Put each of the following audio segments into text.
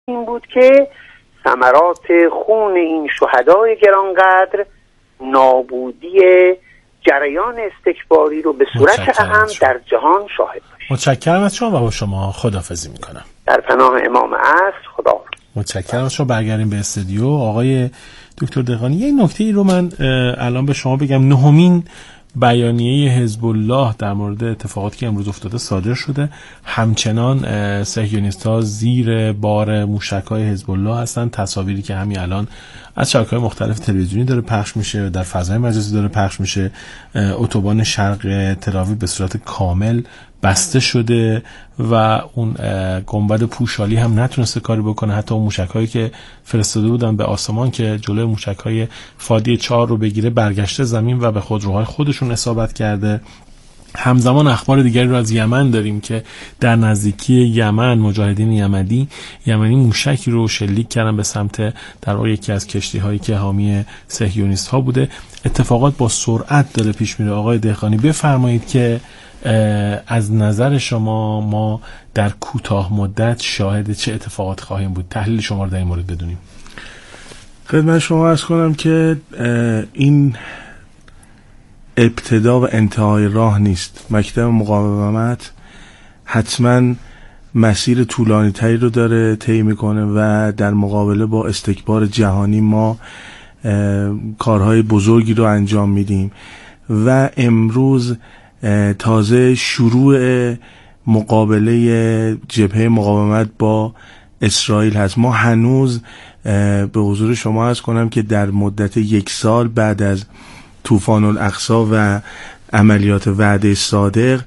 این بود که ثمرات خون این شهدای گرانقدر نابودی جریان استکباری رو به صورت اهم در جهان شاهد باشیم. متشکرم از شما و با شما خداحافظی میکنم. در پناه امام عصر خدا. متشکرم از شما. برگردیم به استودیو. آقای دکتر دهقانی، یک نکته ای رو من الان به شما بگم. نهمین بیانیه حزب الله در مورد اتفاقاتی که امروز افتاده صادر شده. همچنان صهیونیست‌ها زیر بار موشک‌های حزب الله هستن. تصاویری که همین الان از شبکه‌های مختلف تلویزیونی داره پخش میشه، در فضای مجازی داره پخش میشه. اتوبان شرق تل‌آویو به صورت کامل بسته شده و اون گنبد پوشالی هم نتونسته کاری بکنه. حتی اون موشک‌هایی که فرستاده بودن به آسمان که جلوی موشک‌های فادی 4 رو بگیره برگشته زمین و به خودروهای خودشون اصابت کرده. همزمان اخبار دیگری رو از یمن داریم که در نزدیکی یمن مجاهدین یمنی موشکی رو شلیک کردن به سمت در واقع یکی از کشتی‌هایی که حامی صهیونیست‌ها بوده. اتفاقات با سرعت داره پیش میره. آقای دهقانی بفرمایید که از نظر شما ما در کوتاه مدت شاهد چه اتفاقات خواهیم بود؟ تحلیل شما رو در این مورد بدونیم. خدمت شما عرض کنم که این ابتدا و انتهای راه نیست. مکتب مقاومت حتما مسیر طولانی تری رو داره طی میکنه و در مقابله با استکبار جهانی ما کارهای بزرگی رو انجام میدیم و امروز تازه شروع مقابله جبهه مقاومت با اسرائیل هست. ما هنوز به حضور شما عرض کنم که در مدت 1 سال بعد از طوفان الاقصی و عملیات وعده صادق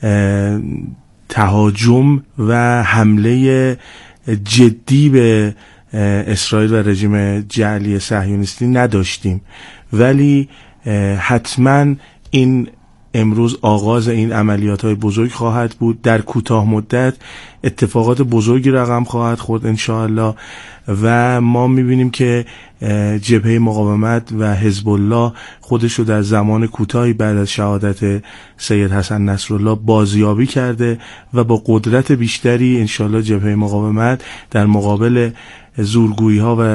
تهاجم و حمله جدی به اسرائیل و رژیم جعلی صهیونیستی نداشتیم، ولی حتما این امروز آغاز این عملیات‌های بزرگ خواهد بود. در کوتاه مدت اتفاقات بزرگی رقم خواهد خورد انشاءالله و ما می‌بینیم که جبهه مقاومت و حزب الله خودش رو در زمان کوتاهی بعد از شهادت سید حسن نصرالله بازیابی کرده و با قدرت بیشتری انشاءالله جبهه مقاومت در مقابل زورگویی‌ها و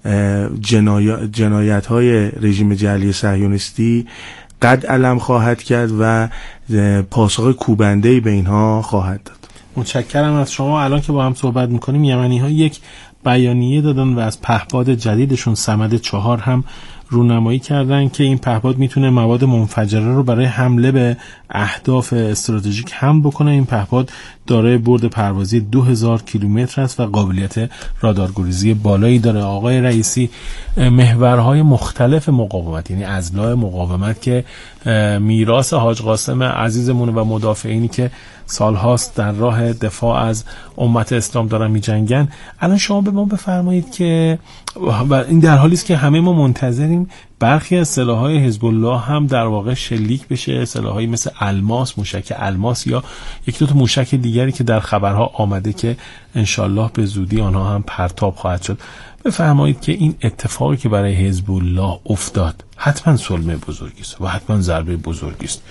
جنایت‌های رژیم جعلی صهیونیستی قد علم خواهد کرد و پاسخ کوبنده‌ای به اینها خواهد داد. متشکرم از شما. الان که با هم صحبت میکنیم یمنی‌ها یک بیانیه دادن و از پهپاد جدیدشون صمد 4 هم رونمایی کردن که این پهپاد میتونه مواد منفجره رو برای حمله به اهداف استراتژیک هم بکنه. این پهپاد دارای برد پروازی 2000 کیلومتر است و قابلیت رادارگریزی بالایی داره. آقای رئیسی، محورهای مختلف مقاومت، یعنی اضلاع مقاومت که میراث حاج قاسم عزیزمون و مدافعینی که سالهاست در راه دفاع از امت اسلام دارن می جنگن، الان شما به ما بفرمایید که این در حالی است که همه ما منتظریم برخی از سلاح‌های حزب الله هم در واقع شلیک بشه، سلاح‌هایی مثل الماس، موشک الماس یا یک دو تا موشک دیگری که در خبرها آمده که انشالله به زودی آنها هم پرتاب خواهد شد. بفرمایید که این اتفاقی که برای حزب الله افتاد حتما صلمه بزرگی است و حتما ضربه بزرگی است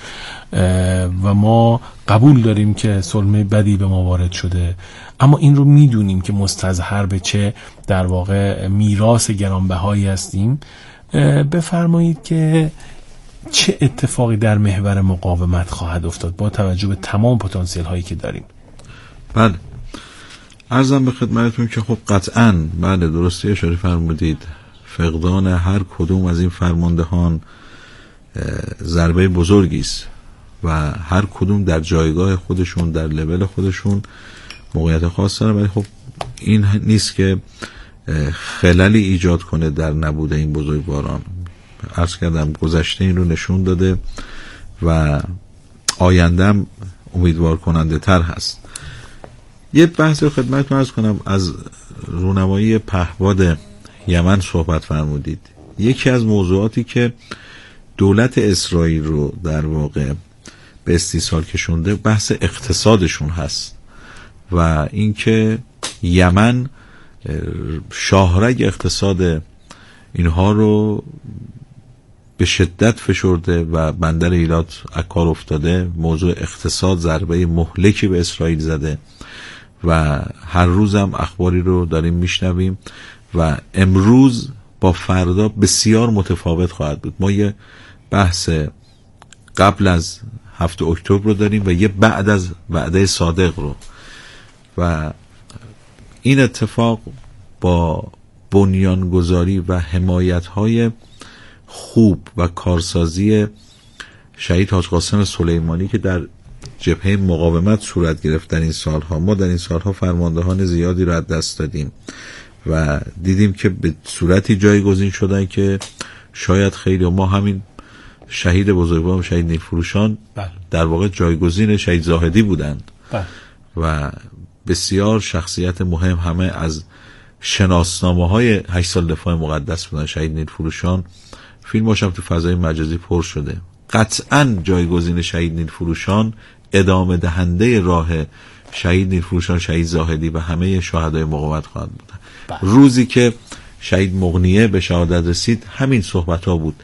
و ما قبول داریم که صلمه بدی به ما وارد شده، اما این رو میدونیم که مستظهر به چه در واقع میراث گرانبهایی هستیم. بفرمایید که چه اتفاقی در محور مقاومت خواهد افتاد با توجه به تمام پتانسیل هایی که داریم؟ بله، عرضم به خدمتتون که خب قطعاً بله درستی اشاره فرمودید، فقدان هر کدوم از این فرماندهان ضربه بزرگی است و هر کدوم در جایگاه خودشون در لول خودشون موقعیت خاص داره، ولی خب این نیست که خللی ایجاد کنه در نبود این بزرگواران. عرض کردم گذشته این رو نشون داده و آیندهم امیدوار کننده تر هست. یه بحث رو خدمتتون عرض کنم. از رونمایی پهپاد یمن صحبت فرمودید. یکی از موضوعاتی که دولت اسرائیل رو در واقع به استیصال کشونده بحث اقتصادشون هست و اینکه یمن شاهرگ اقتصاد اینها رو به شدت فشرده و بندر ایلات از کار افتاده. موضوع اقتصاد ضربه مهلکی به اسرائیل زده و هر روزم اخباری رو داریم میشنویم و امروز با فردا بسیار متفاوت خواهد بود. ما یه بحث قبل از 7 اکتبر رو داریم و یه بعد از وعده صادق رو و این اتفاق با بنیانگذاری و حمایت‌های خوب و کارسازی شهید حاج قاسم سلیمانی که در جبهه مقاومت صورت گرفت در این سالها، ما در این سالها فرماندهان زیادی رو از دست دادیم و دیدیم که به صورتی جایگزین شدن که شاید خیلی، ما همین شهید بزرگوار شهید نیلفروشان در واقع جایگزین شهید زاهدی بودند و بسیار شخصیت مهم، همه از شناسنامه‌های 8 سال دفاع مقدس بودن. شهید نیلفروشان فیلمش هم تو فضای مجازی پر شده. قطعاً جایگزین شهید نیلفروشان ادامه دهنده راه شهید نیلفروشان، شهید زاهدی و همه شهدای مقاومت خواهد بود. روزی که شهید مغنیه به شهادت رسید همین صحبت‌ها بود.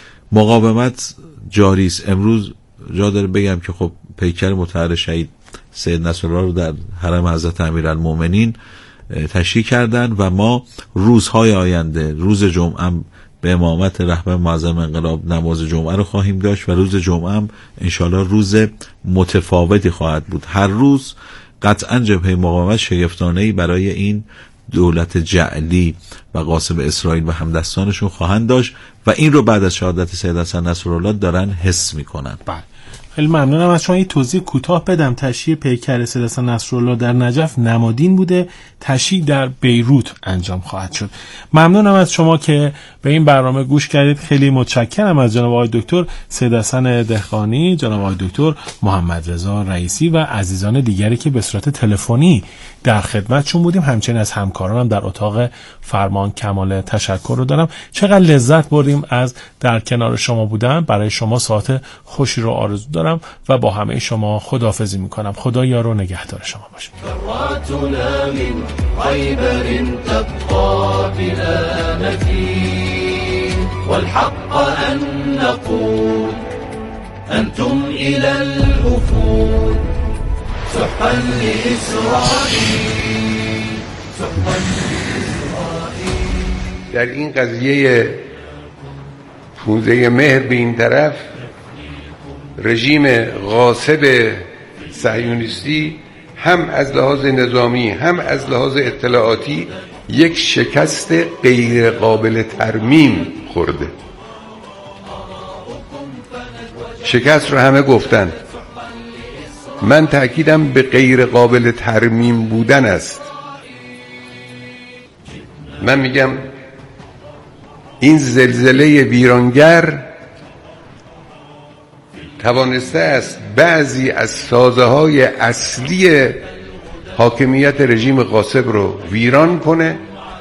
مقاومت جاری است. امروز جا داره بگم که خب پیکر مطهر شهید سید نصرالله رو در حرم حضرت امیرالمومنین تشییع کردن و ما روزهای آینده، روز جمعه به امامت رهبر معظم انقلاب نماز جمعه رو خواهیم داشت و روز جمعه هم انشالله روز متفاوتی خواهد بود. هر روز قطعا جبهه مقاومت شگفتانه‌ای برای این دولت جعلی و غاصب اسرائیل و همدستانشون خواهند داشت و این رو بعد از شهادت سید حسن نصرالله دارن حس میکنن. بله، خیلی ممنونم از شما. یه توضیح کوتاه بدم. تشییع پیکر سید حسن نصرالله در نجف نمادین بوده، تشییع در بیروت انجام خواهد شد. ممنونم از شما که به این برنامه گوش کردید. خیلی متشکرم از جناب آقای دکتر سید حسن دهقانی، جناب آقای دکتر محمد رضا رئیسی و عزیزان دیگری که به صورت تلفنی در خدمتشون بودیم. همچنین از همکارانم در اتاق فرمان کمال تشکر رو دارم. چقدر لذت بردیم از در کنار شما بودن. برای شما ساعت خوشی رو آرزو دارم و با همه شما خداحافظی میکنم. خدا یار و نگهدار شما باشه. ذراتنا من خیبر تبقى بلا مثيل والحق أن نقول أنتم إلى الأفول سحقا لإسرائيل سحقا لإسرائيل. در این قضیه 15 مهر به این طرف رژیم غاصب صهیونیستی هم از لحاظ نظامی هم از لحاظ اطلاعاتی یک شکست غیر قابل ترمیم خورده. شکست رو همه گفتن، من تأکیدم به غیر قابل ترمیم بودن است. من میگم این زلزله ویرانگر توانسته است بعضی از سازه‌های اصلی حاکمیت رژیم غاصب رو ویران کنه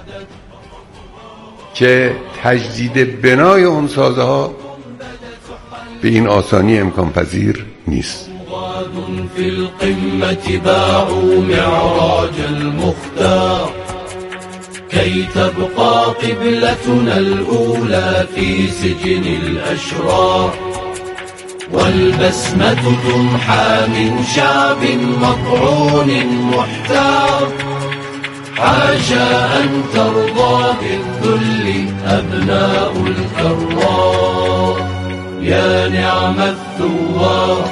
که تجدید بنای اون سازه‌ها به این آسانی امکان پذیر نیست. في القمة باعوا معراج المختار كي تبقى قبلتنا الأولى في سجن الأشرار والبسمة تمحى من شعب مطعون محتار حاشا أن ترضى بالذل أبناء الكرار يا نعم الثوار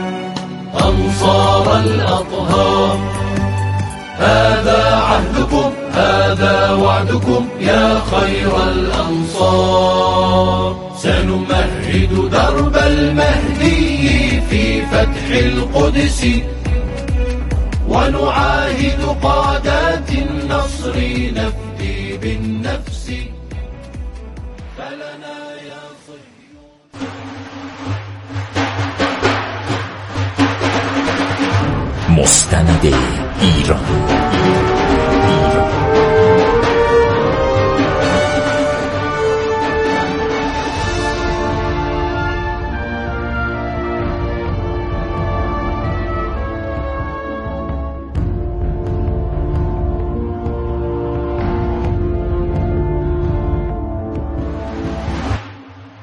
أنصار الأطهار هذا عهدكم هذا وعدكم يا خير الأنصار سنمهد درب المهدي في فتح القدس ونعاهد قادات النصر نفدي بالنفس فلنا يا صهيون. مستند ایران.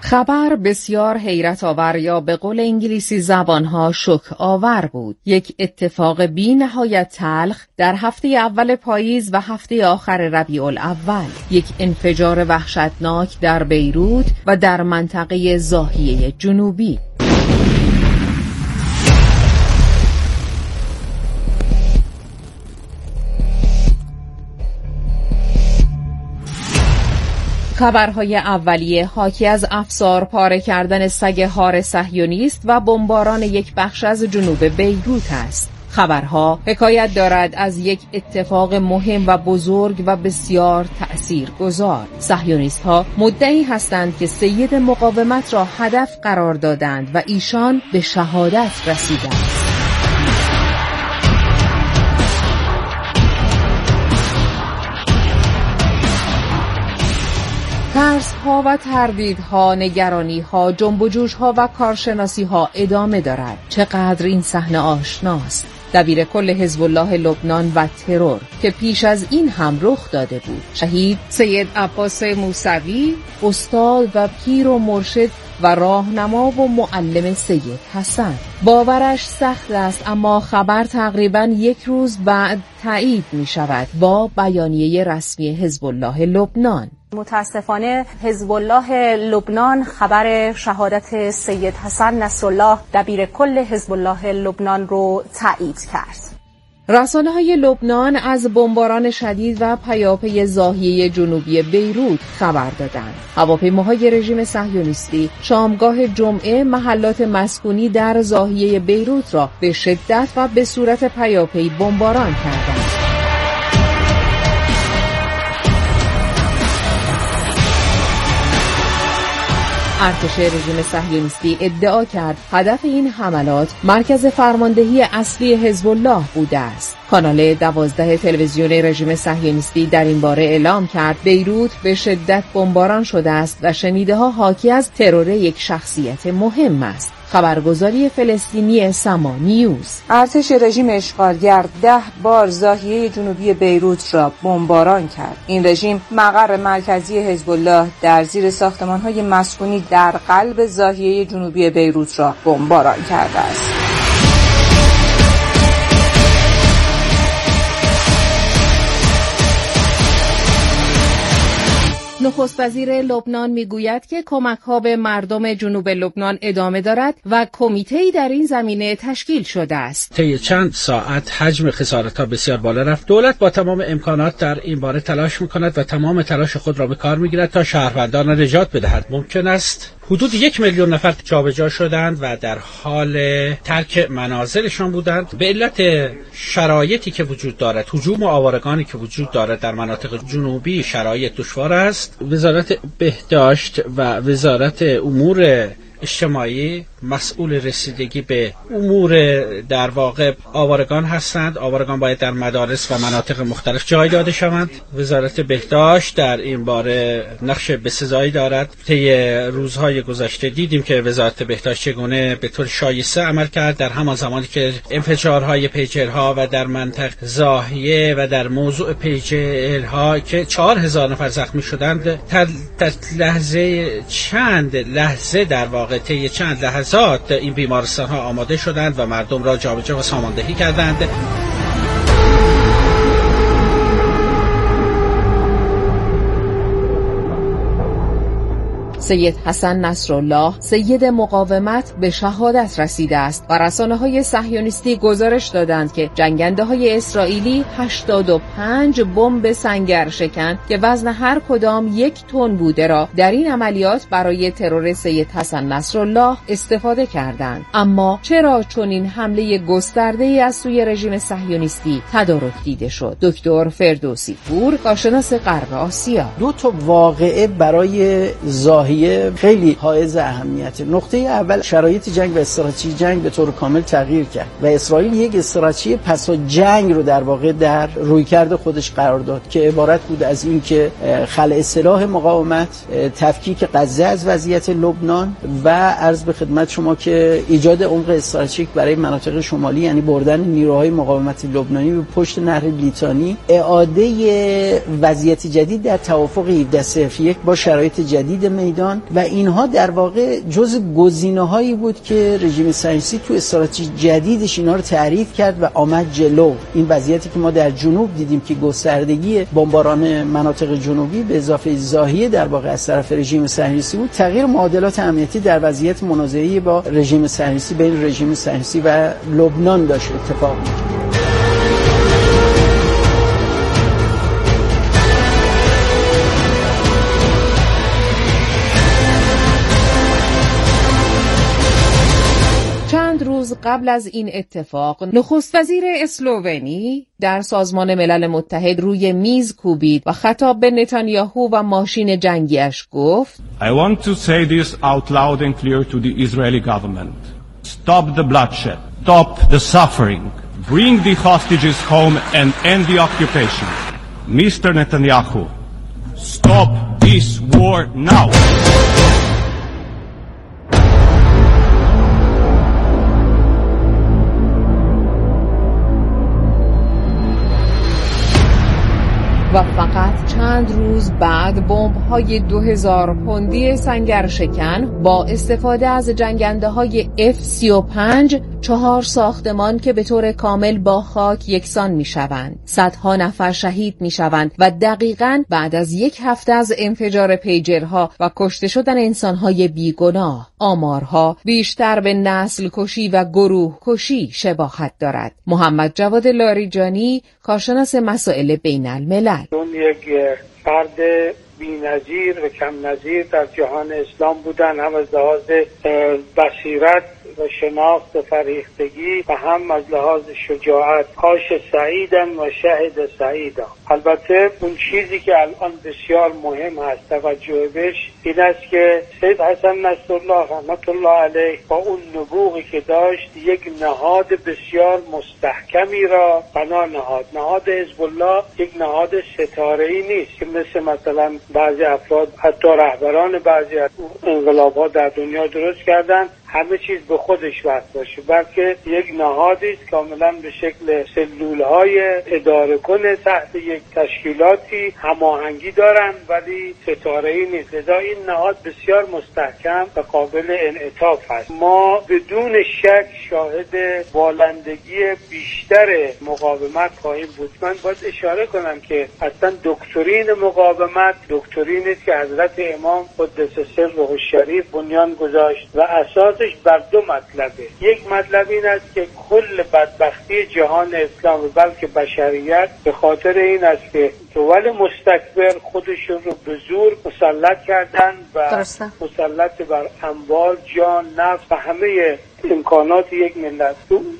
خبر بسیار حیرت آور یا به قول انگلیسی زبانها شوک آور بود. یک اتفاق بی نهایت تلخ در هفته اول پاییز و هفته آخر ربیع الاول. یک انفجار وحشتناک در بیروت و در منطقه ضاحیه جنوبی. خبرهای اولیه حاکی از افسار پاره کردن سگ هار صهیونیست و بمباران یک بخش از جنوب بیروت است. خبرها حکایت دارد از یک اتفاق مهم و بزرگ و بسیار تأثیرگذار. صهیونیست‌ها مدعی هستند که سید مقاومت را هدف قرار دادند و ایشان به شهادت رسیدند. ترس‌ها و تردیدها، نگرانی‌ها، جنب و جوش‌ها و کارشناسی‌ها ادامه دارد. چقدر این صحنه آشناست. دبیر کل حزب الله لبنان و ترور که پیش از این هم رخ داده بود. شهید سید عباس موسوی، استاد و پیر و مرشد و راهنما و معلم سید حسن. باورش سخت است، اما خبر تقریباً یک روز بعد تایید می شود با بیانیه رسمی حزب الله لبنان. متاسفانه حزب الله لبنان خبر شهادت سید حسن نصرالله دبیر کل حزب الله لبنان رو تایید کرد. رسانه‌های لبنان از بمباران شدید و پیاپی ضاحیه جنوبی بیروت خبر دادند. هواپیماهای رژیم صهیونیستی شامگاه جمعه محلات مسکونی در ضاحیه بیروت را به شدت و به صورت پیاپی بمباران کردند. ارتش رژیم صهیونیستی ادعا کرد هدف این حملات مرکز فرماندهی اصلی حزب الله بوده است. کانال 12 تلویزیون رژیم صهیونیستی در این باره اعلام کرد بیروت به شدت بمباران شده است و شنیده‌ها حاکی از ترور یک شخصیت مهم است. خبرگزاری فلسطینی سما نیوز: ارتش رژیم اشغالگر 10 بار ضاحیه جنوبی بیروت را بمباران کرد. این رژیم مقر مرکزی حزب الله در زیر ساختمان‌های مسکونی در قلب ضاحیه جنوبی بیروت را بمباران کرده است. نخست وزیر لبنان میگوید که کمک‌ها به مردم جنوب لبنان ادامه دارد و کمیته‌ای در این زمینه تشکیل شده است. طی چند ساعت حجم خسارت‌ها بسیار بالا رفت. دولت با تمام امکانات در این باره تلاش می‌کند و تمام تلاش خود را به کار می‌گیرد تا شهروندان را نجات بدهد. ممکن است حدود 1 میلیون نفر جابجا شدند و در حال ترک منازلشان بودند به علت شرایطی که وجود دارد. هجوم و آوارگانی که وجود دارد در مناطق جنوبی شرایط دشوار است. وزارت بهداشت و وزارت امور اجتماعی مسئول رسیدگی به امور در واقع آوارگان هستند. آوارگان باید در مدارس و مناطق مختلف جای داده شوند. وزارت بهداشت در این باره نقش بسزایی دارد. طی روزهای گذشته دیدیم که وزارت بهداشت چگونه به طور شایسته عمل کرد در همان زمانی که انفجارهای پیجرها و در منطقه ضاحیه و در موضوع پیجرها که 4000 نفر زخمی شدند در چند لحظه در واقع طی چند لحظات این بیمارستان ها آماده شدند و مردم را جابجا و ساماندهی کردند. سید حسن نصرالله سید مقاومت به شهادت رسیده است و رسانه‌های صهیونیستی گزارش دادند که جنگنده‌های اسرائیلی 85 بمب سنگر شکن که وزن هر کدام 1 تن بوده را در این عملیات برای ترور سید حسن نصرالله استفاده کردند. اما چرا چنین حمله گسترده‌ای از سوی رژیم صهیونیستی تدارک دیده شد؟ دکتر فردوسی پور، کارشناس غرب آسیا: 2 واقعه برای ظاهر خیلی حائز اهمیت. نقطه اول، شرایط جنگ و استراتژی جنگ به طور کامل تغییر کرد و اسرائیل یک استراتژی پس از جنگ رو در واقع در رویکرد خودش قرار داد که عبارت بود از این که خلع سلاح مقاومت، تفکیک غزه از وضعیت لبنان و عرض به خدمت شما که ایجاد عمق استراتژیک برای مناطق شمالی، یعنی بردن نیروهای مقاومت لبنانی به پشت نهر لیتانی، اعاده وضعیت جدید در توافق 1701 با شرایط جدید میدان کردستان و اینها در واقع جز گزینه‌هایی بود که رژیم صهیونیستی تو استراتژی جدیدش اینا رو تعریف کرد و آمد جلو. این وضعیتی که ما در جنوب دیدیم که گستردگی بمباران مناطق جنوبی به اضافه زاهیه در واقع از طرف رژیم صهیونیستی بود، تغییر معادلات امنیتی در وضعیت منازعه‌ای با رژیم صهیونیستی بین رژیم صهیونیستی و لبنان داشت اتفاق می‌افتاد. روز قبل از این اتفاق نخست وزیر اسلوونی در سازمان ملل متحد روی میز کوبید و خطاب به نتانیاهو و ماشین جنگیش گفت I want to say this out loud and clear to the Israeli government. Stop the bloodshed. Stop the suffering. Bring the hostages home and end the occupation. Mr. Netanyahu, stop this war now. و فقط چند روز بعد بمب‌های 2000 پوندی سنگرشکن با استفاده از جنگنده‌های F-35 4 ساختمان که به طور کامل با خاک یکسان می‌شوند. صدها نفر شهید می‌شوند و دقیقاً بعد از 1 هفته از انفجار پیجرها و کشته شدن انسان‌های بیگناه، آمارها بیشتر به نسل کشی و گروه کشی شباهت دارد. محمد جواد لاریجانی، کارشناس مسائل بین الملل: اون یک فرد بی‌نظیر و کم نظیر در جهان اسلام بودن، هم از لحاظ بصیرت و شناخت و فرهیختگی و هم از لحاظ شجاعت. کاش سعیدن و شهد سعیدا. البته اون چیزی که الان بسیار مهم هست توجه بهش این است که سید حسن نصرالله رحمت الله علیه با اون نبوغی که داشت یک نهاد بسیار مستحکمی را بنا نهاد. نهاد حزب الله یک نهاد ستاره‌ای نیست که مثلا بعضی افراد حتی رهبران بعضی انقلاب‌ها در دنیا درست کردن همه چیز به خودش وقت باشه، بلکه یک نهادی است کاملا به شکل سلول‌های اداره کنه تحت یک تشکیلاتی هماهنگی دارن ولی ستاره‌ای نیست. لذا این نهاد بسیار مستحکم و قابل انعطاف هست. ما بدون شک شاهد بالندگی بیشتر مقاومت خواهیم بود. من باید اشاره کنم که اصلا دکترین مقاومت دکترینی است که حضرت امام قدس سره الشریف بنیان گذاشت و اساسش بر 2 مطلبه. یک مطلب این است که کل بدبختی جهان اسلام و بلکه بشریت به خاطر این است که دول مستکبر خودشون رو به زور مسلط کردن و مسلط بر اموال، جان، نفس و همه امکانات یک ملت.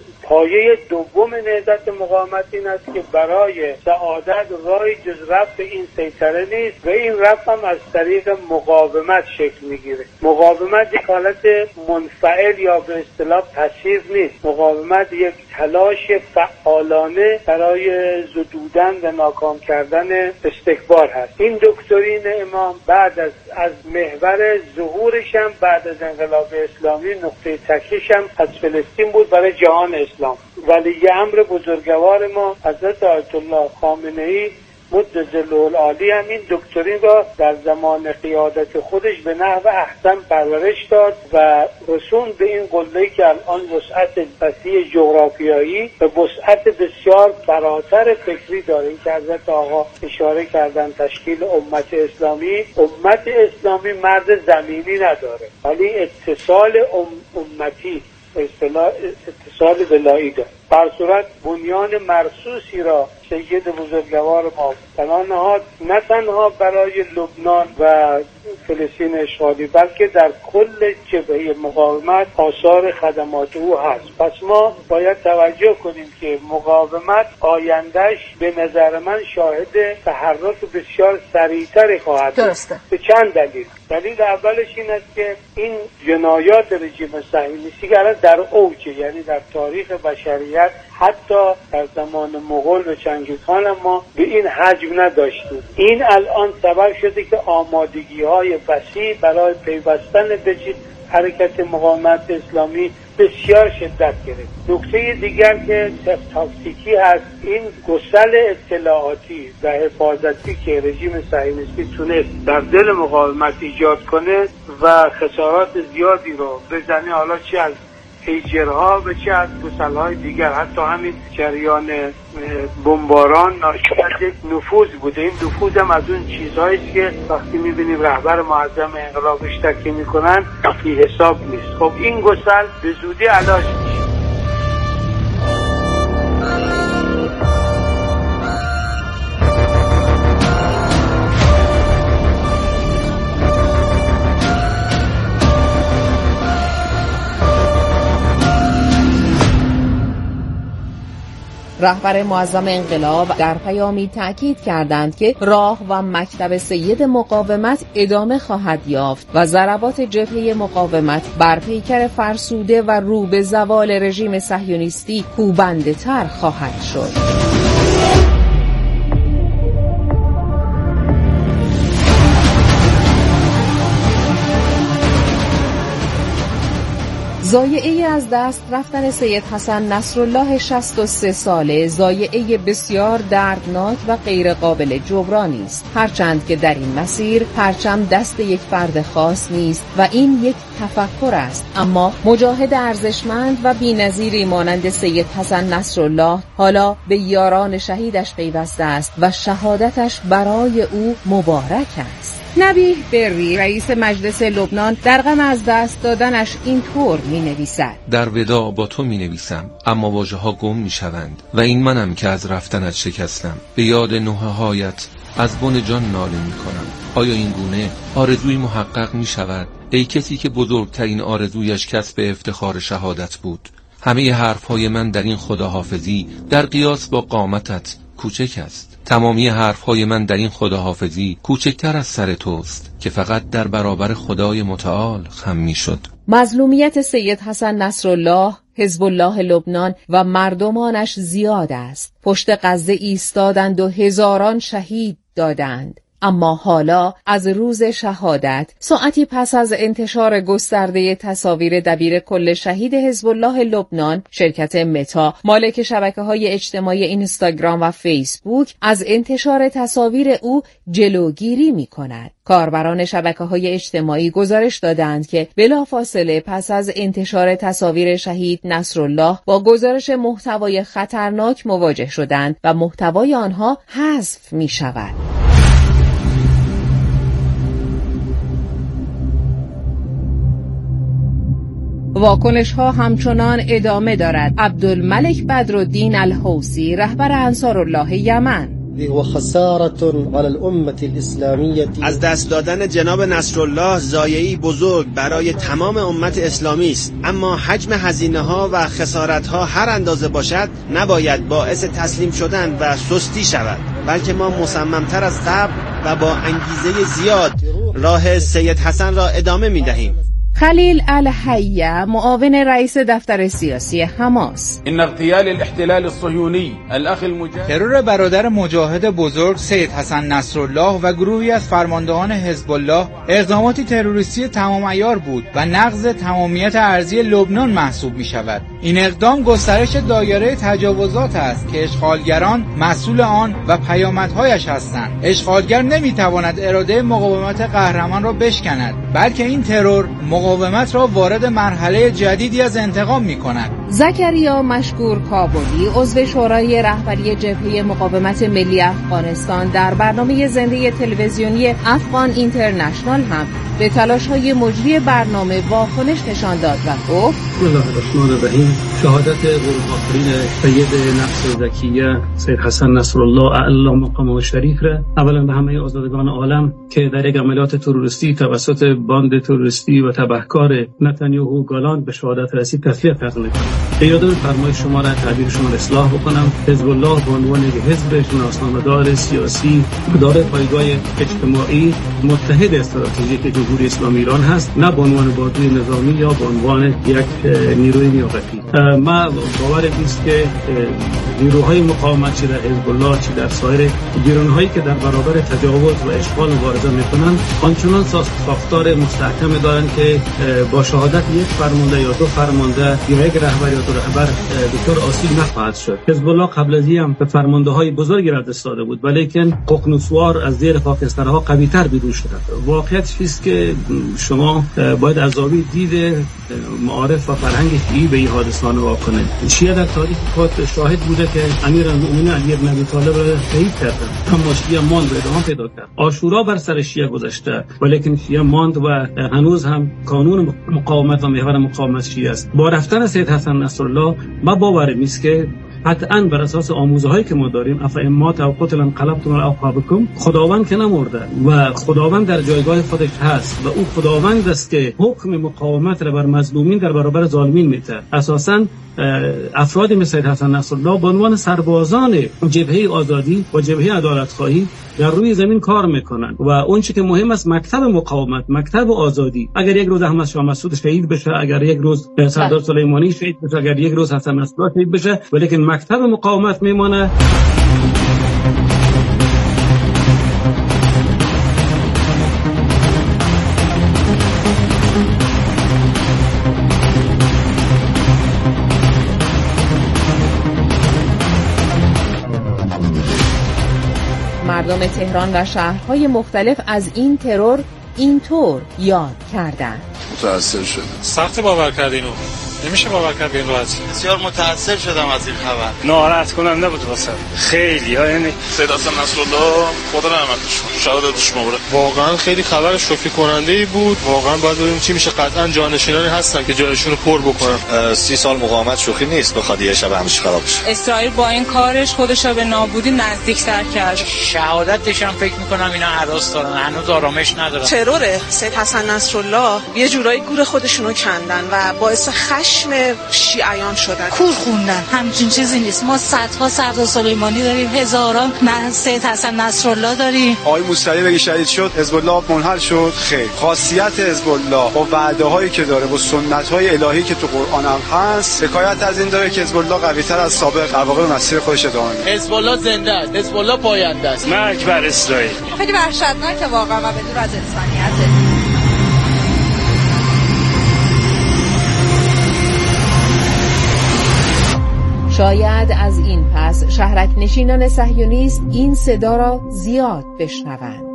پایه دوم نهضت مقاومت این است که برای سعادت راهی جز رفع این سیطره نیست و این رفع هم از طریق مقاومت شکل میگیره. مقاومت یک حالت منفعل یا به اصطلاح پسیو نیست. مقاومت یک تلاش فعالانه برای زدودن و ناکام کردن استکبار هست. این دکترین امام بعد از محور ظهورش هم بعد از انقلاب اسلامی نقطه تکیه‌ش هم از فلسطین بود برای جهان اسلام. ولی امر بزرگوار ما حضرت آیت الله خامنه‌ای مدظله العالی هم این دکترین را در زمان قیادت خودش به نحو احسن پرورش داد و رسون به این قله‌ای که الان وسعت وسیع جغرافیایی و وسعت بسیار فراتر فکری داره. این که حضرت آقا اشاره کردن تشکیل امت اسلامی مرد زمینی نداره ولی اتصال امتی اتصال ولایی داره. در صورت بنیان مرصوصی را سید بزرگوار ما بنا نهاد نه تنها برای لبنان و فلسطین اشغالی بلکه در کل جبهه مقاومت آثار خدمات او هست. پس ما باید توجه کنیم که مقاومت آیندهش به نظر من شاهد تحرک بسیار سریعتری خواهد درسته. به چند دلیل. دلیل اولش این است که این جنایات رژیم صهیونیستی که در اوج، یعنی در تاریخ بشریت حتی در زمان مغول و چنگیزخان ما به این حجم نداشتیم. این الان سبب شده که آمادگی‌های وسیع برای پیوستن به حرکت مقاومت اسلامی بسیار شدت گرفت. نکته دیگر که تاکتیکی هست، این گسل اطلاعاتی و حفاظتی که رژیم صهیونیستی تونست در دل مقاومت ایجاد کنه و خسارات زیادی رو بزنه، حالا چه از پیجرها و چه از گسل‌های دیگر، حتی همین جریان بمباران ناشی از یک نفوذ بوده. این نفوذ هم از اون چیزهایی که وقتی می‌بینیم رهبر معظم انقلاب اشتکی می‌کنن بی حساب نیست. خب این گسل به زودی علاج میشه. رهبر معظم انقلاب در پیامی تأکید کردند که راه و مکتب سید مقاومت ادامه خواهد یافت و ضربات جبهه مقاومت بر پیکر فرسوده و رو به زوال رژیم صهیونیستی کوبنده تر خواهد شد. ضایعه از دست رفتن سید حسن نصرالله 63 ساله ضایعه بسیار دردناک و غیر قابل جبرانی است، هرچند که در این مسیر پرچم دست یک فرد خاص نیست و این یک تفکر است، اما مجاهد ارزشمند و بی‌نظیری مانند سید حسن نصرالله حالا به یاران شهیدش پیوسته است و شهادتش برای او مبارک است. نبیه بری رئیس مجلس لبنان در غم از دست دادنش اینطور می‌نویسد: در وداع با تو می‌نویسم اما واژه‌ها گم می‌شوند و این منم که از رفتنت شکستم. به یاد نوحه‌هایت از بن جان ناله می‌کنم. آیا این گونه آرزوی محقق می‌شود؟ ای کسی که بزرگترین آرزویش کسب افتخار شهادت بود. همه حرف‌های من در این خداحافظی در قیاس با قامتت کوچک است. تمامی حرفهای من در این خداحافظی کوچکتر از سر توست که فقط در برابر خدای متعال خم می شد. مظلومیت سید حسن نصرالله، حزب الله لبنان و مردمانش زیاد است. پشت غزه ایستادند و هزاران شهید دادند. اما حالا از روز شهادت، ساعتی پس از انتشار گسترده تصاویر دبیر کل شهید حزب الله لبنان، شرکت متا مالک شبکه‌های اجتماعی اینستاگرام و فیسبوک از انتشار تصاویر او جلوگیری می‌کند. کاربران شبکه‌های اجتماعی گزارش دادند که بلافاصله پس از انتشار تصاویر شهید نصرالله با گزارش محتوای خطرناک مواجه شدند و محتوای آنها حذف می‌شود. واکنش ها همچنان ادامه دارد. عبدالملک بدرالدین الحوثی رهبر انصارالله یمن: از دست دادن جناب نصرالله ضایعه‌ای بزرگ برای تمام امت اسلامی است، اما حجم هزینه‌ها و خسارت‌ها هر اندازه باشد نباید باعث تسلیم شدن و سستی شود، بلکه ما مصمم‌تر از قبل و با انگیزه زیاد راه سید حسن را ادامه می‌دهیم. خلیل الحیه معاون رئیس دفتر سیاسی حماس: این اغتیال الاحتلال الصهیونی الاخ المجاهد، ترور برادر مجاهد بزرگ سید حسن نصرالله و گروهی از فرماندهان حزب الله اقداماتی تروریستی تمام عیار بود و نقض تمامیت ارضی لبنان محسوب می شود. این اقدام گسترش دایره تجاوزات است که اشغالگران مسئول آن و پیامدهایش هستند. اشغالگر نمی تواند اراده مقاومت قهرمان را بشکند، بلکه این ترور مقاومت را وارد مرحله جدیدی از انتقام می کند. زکریا مشکور کابلی عضو شورای رهبری جبهه مقاومت ملی افغانستان در برنامه زنده تلویزیونی افغان اینترنشنال هم به تلاش‌های مجری برنامه واکنش نشان داد و گفت: بسم الله الرحمن الرحیم. شهادت آخرین سید نفس زکیه سید حسن نصرالله اعلی مقامه شریف را اولا به همه آزادگان عالم که در یک عملیات تروریستی توسط باند تروریستی و تبهکار نتانیاهو گالان به شهادت رسید تسلیت عرض می‌کنم. یادم فرمای شما را تعبیر شما را اصلاح بکنم. حزب الله به عنوان یک حزب شناسنامه‌دار سیاسی دارای پایگاه اجتماعی متحد استراتژیک جمهوری اسلامی ایران هست، نه به عنوان بازوی نظامی یا به عنوان یک نیروی نیابتی. ما باور است که نیروهای مقاومت چه در حزب الله چه در سایر گرانهایی که در برابر تجاوز و اشغال مبارزه میکنند آنچنان ساختار مستحکم دارند که با شهادت یک فرمانده یا دو فرمانده یا یک رهبر یا دو رهبر دچار آسیب نخواهد شد. حزب الله قبل از این هم به فرمانده های بزرگی را دست داده بود، ولیکن ققنوسوار از زیر خاکسترها قوی تر بیرون شده. واقعیت است که شما باید از زاویه دید معارف و فرهنگ شیعی به این حادثه نگاه کنید. شیعه در تاریخ خود شاهد بوده که امیرالمؤمنین علی بن ابی طالب را شهید کردند، اما شیعه ماند و ادامه پیدا کرد. عاشورا بر سر شیعه گذشته، ولیکن شیعه ماند و هنوز هم قانون مقاومت و محور مقاومت شیعه است. با رفتن سید حسن نصرالله ما باوریم است که قطعاً بر اساس آموزهایی که ما داریم افئمات او قتل انقلبتم علی اعقابکم، خداوند که نمرده و خداوند در جایگاه خودش هست و او خداوند است که حکم مقاومت را بر مظلومین در برابر ظالمین میده. اساساً افرادی مثل سید حسن نصرالله به عنوان سربازان جبهه آزادی و جبهه عدالت‌خواهی در روی زمین کار میکنن و اون چیزی که مهم است مکتب مقاومت، مکتب آزادی. اگر یک روز احمد شاه مسعود شهید بشه، اگر یک روز سردار سلیمانی شهید بشه، اگر یک روز حسن نصرالله شهید بشه، ولیکن مکتب مقاومت میمونه. مردم تهران و شهرهای مختلف از این ترور اینطور یاد کردند. متأثر شده. سخت باور کردینو. نمیشه باور کرد به این راحتی. بسیار متأثر شدم از این خبر. ناراحت کننده بود واسه خیلی یعنی سید حسن نصرالله خدا رحمتش کنه، شهادتش مبارک. واقعا خیلی خبر شوکه کننده ای بود. واقعا باید ببینیم چی میشه. قطعا جانشینانی هستن که جایشون رو پر بکنن. 30 سال مقاومت شوخی نیست، بخواد یه شب همش خراب بشه. اسرائیل با این کارش خودش رو به نابودی نزدیک‌تر کرد. شهادتش هم فکر می‌کنم اینا هراس دارن، هنوز آرامش ندارن. ترور سید حسن نصرالله یه جورایی گور خودشونو کندن و باعث خشم شیعیان شدن. کور خوندن. همچین چیزی نیست. ما صدها سردار سلیمانی داریم، هزاران سید حسن نصرالله داریم. آقای موسوی بگی شهید شد، حزب الله منحل شد. خیر، خاصیت حزب الله با وعده‌هایی که داره و سنت‌های الهی که تو قرآن هم هست، حکایت از این داره که حزب الله قوی‌تر از سابق در واقع مسیر خودش ادامه میده. حزب الله زنده است، حزب الله پاینده است. مرگ بر اسرائیل. خیلی وحشتناکه واقعا و بدور از انسانیت. شاید از این پس شهرک نشینان صهیونیست این صدا را زیاد بشنوند.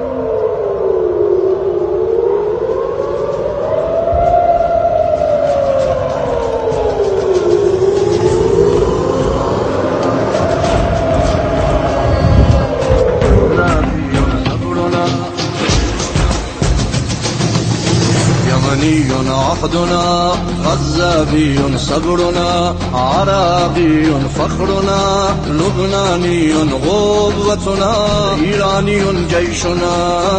عهدنا غزابي صبرنا عراقي فخرنا لبناني غوبتنا إيراني جيشنا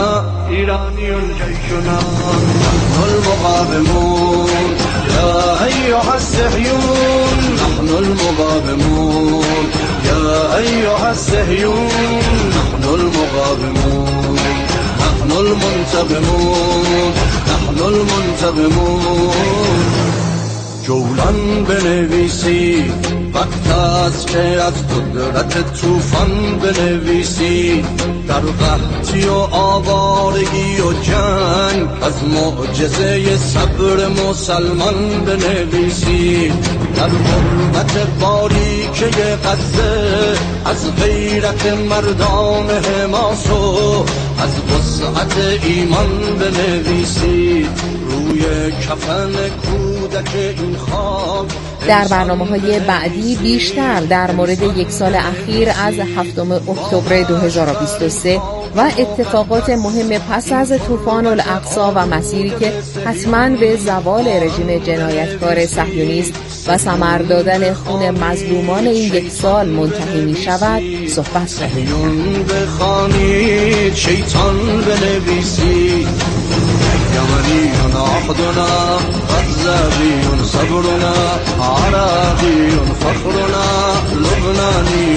نحن المقاومون يا أيها الصهيون نحن المقاومون يا أيها الصهيون نحن المقاومون نحن المنتقمون نحن المنتقمون جولان بنویسی وقت است که از قدرت طوفان بنویسی در قحطی و آوارگی و جنگ از معجزه صبر مسلمان بنویسی در حرمت باریکه غزه از غیرت مردان حماس و از وسعت ایمان بنویسی روی کفن کودک این خاک. در برنامه‌های بعدی بیشتر در مورد یک سال اخیر از 7 اکتبر 2023 و اتفاقات مهم پس از طوفان الاقصی و مسیری که حتماً به زوال رژیم جنایتکار صهیونیست و ثمر دادن خون مظلومان این یک سال منتهی می شود صحبت کنیم. بخوانید شیطان بنویسید یمنیون عهدنا غزابیون صبرنا عراقی فخرنا لبنانی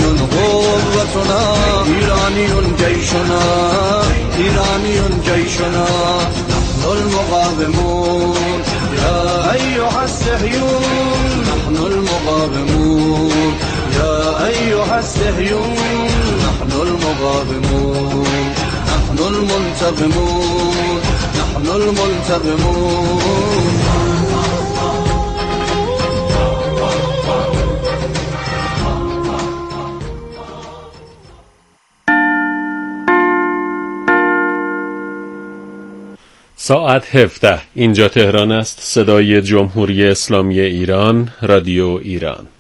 قوتنا ایرانی جیشنا المقاومون يا أيها الصهيون نحن المقاومون يا أيها الصهيون نحن المقاومون نحن المنتقمون نحن المنتقمون. ساعت 17 اینجا تهران است. صدای جمهوری اسلامی ایران، رادیو ایران.